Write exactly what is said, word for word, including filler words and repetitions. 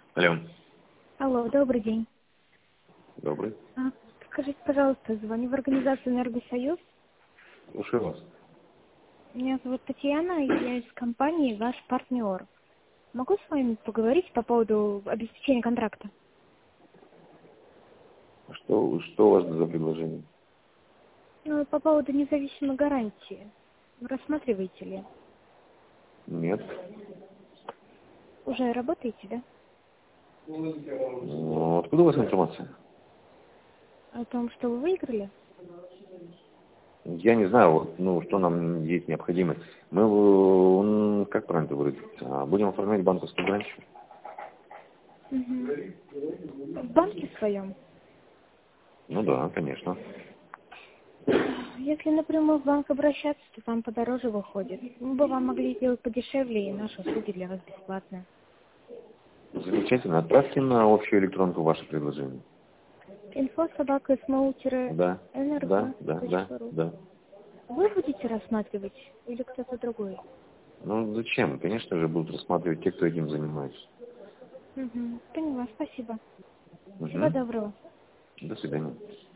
Алло. Алло, добрый день. Добрый. А, скажите, пожалуйста, звоню в организацию «Энергосоюз». Слушаю вас. Меня зовут Татьяна, и я из компании «Ваш партнер». Могу с вами поговорить по поводу обеспечения контракта? Что, что у вас за предложение? Ну, по поводу независимой гарантии. Вы рассматриваете ли? Нет. Уже работаете, да? Ну, откуда у вас информация? О том, что вы выиграли? Я не знаю, вот, ну, что нам есть необходимо. Мы, м, как правильно это выразиться, будем оформлять банковскую гарантию? Угу. В банке своем? Ну да, конечно. Если напрямую в банк обращаться, то там подороже выходит. Мы бы вам могли сделать подешевле, и наши услуги для вас бесплатные. Замечательно. Отправьте на общую электронку ваше предложение. Инфо собака смол Да, да, энерго да, да, точка ру. да. Вы будете рассматривать или кто-то другой? Ну, зачем? Конечно же, будут рассматривать те, кто этим занимается. Угу. Поняла, спасибо. Всего Угу. доброго. До свидания.